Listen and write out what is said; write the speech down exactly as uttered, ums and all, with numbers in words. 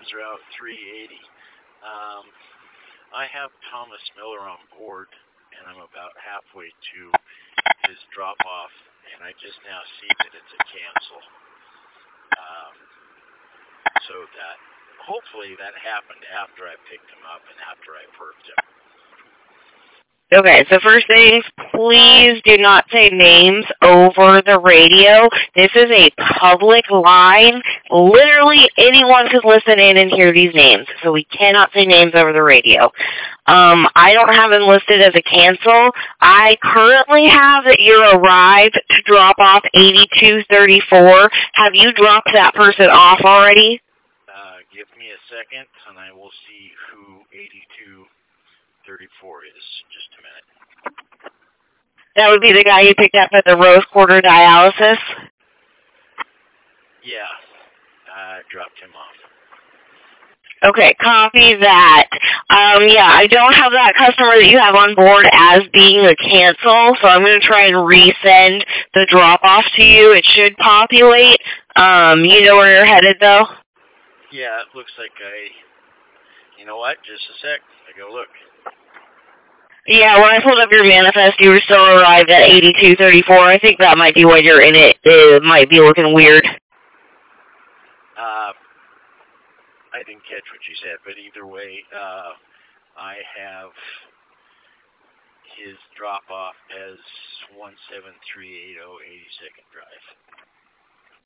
names Route three eighty. Um, I have Thomas Miller on board, and I'm about halfway to his drop-off, and I just now see that it's a cancel. Um, so that, hopefully that happened after I picked him up and after I perked him. Okay, so first things, please do not say names over the radio. This is a public line. Literally anyone could listen in and hear these names, so we cannot say names over the radio. Um, I don't have him listed as a cancel. I currently have that you arrived to drop off eighty-two thirty-four. Have you dropped that person off already? Uh, give me a second, and I will see who eighty-two thirty-four is. Just a minute. That would be the guy you picked up at the Rose Quarter dialysis? Yeah, I dropped him off. Okay, copy that. Um, yeah, I don't have that customer that you have on board as being a cancel, so I'm going to try and resend the drop-off to you. It should populate. Um, you know where you're headed, though? Yeah, it looks like I... You know what? Just a sec. I go look. Yeah, when I pulled up your manifest, you were still arrived at eighty-two thirty-four. I think that might be why you're in it. It might be looking weird. Uh, I didn't catch what you said, but either way, uh, I have his drop-off as one seven three eight zero eighty-second Drive.